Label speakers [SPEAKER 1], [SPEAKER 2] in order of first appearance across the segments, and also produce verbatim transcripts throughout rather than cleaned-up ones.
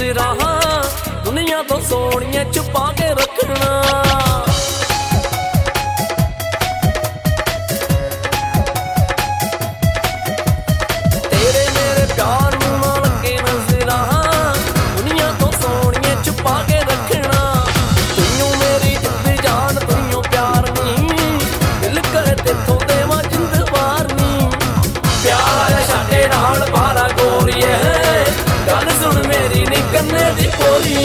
[SPEAKER 1] ਨਜ਼ਰਾਂ ਦੁਨੀਆ ਤੋਂ ਸੋਹਣੀਆਂ ਛੁਪਾ ਕੇ ਰੱਖਣਾ। ਗੱਲ ਸੁਣ ਮੇਰੀ ਨੀ ਕੰਨੇ ਦੀ ਪੋਰੀ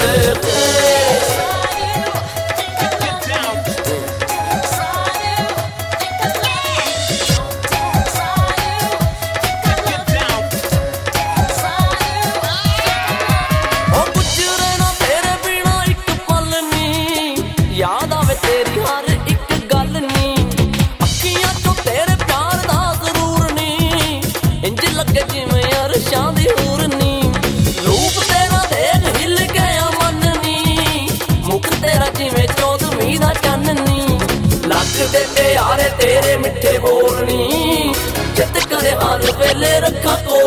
[SPEAKER 1] ਯਾਦ ਆਵੇ ਤੇਰੀ ਹਰ ਇੱਕ ਗੱਲ ਨੀ, ਅੱਖੀਆਂ ਚੋਂ ਤੇਰੇ ਪਿਆਰ ਦਾ ਜ਼ਰੂਰ ਨੀ, ਇੰਜ ਲੱਗੇ ਜਿਵੇਂ ਅਰਸ਼ਾਂ ਦੀ ਹੂਰ ਨੀ, ਰੂਪ ਤੇਰਾ ਦੇਖ ਹਿੱਲ ਗਿਆ ਮਨ ਨੀ, ਮੁਖ ਤੇਰਾ ਜਿਵੇਂ ਚੌਦਵੀਂ ਦਾ ਚੰਨ ਨੀ, ਲੱਗਦੇ ਪਿਆਰੇ ਤੇਰੇ ਮਿੱਠੇ ਬੋਲ ਨੀ, ਜਿੱਤ ਕਰੇ ਹਰ ਵੇਲੇ ਰੱਖਾਂ